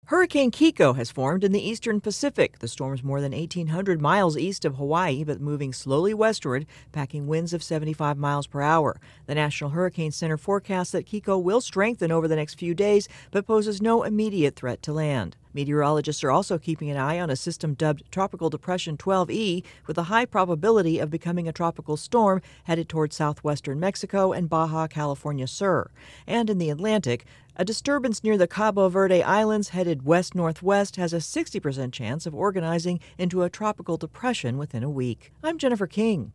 Hurricane Kiko has formed in the eastern Pacific. The storm's more than 1,800 miles east of Hawaii, but moving slowly westward, packing winds of 75 miles per hour. The National Hurricane Center forecasts that Kiko will strengthen over the next few days, but poses no immediate threat to land. Meteorologists are also keeping an eye on a system dubbed Tropical Depression 12E, with a high probability of becoming a tropical storm headed toward southwestern Mexico and Baja California Sur. And in the Atlantic, a disturbance near the Cabo Verde Islands headed west-northwest has a 60% chance of organizing into a tropical depression within a week. I'm Jennifer King.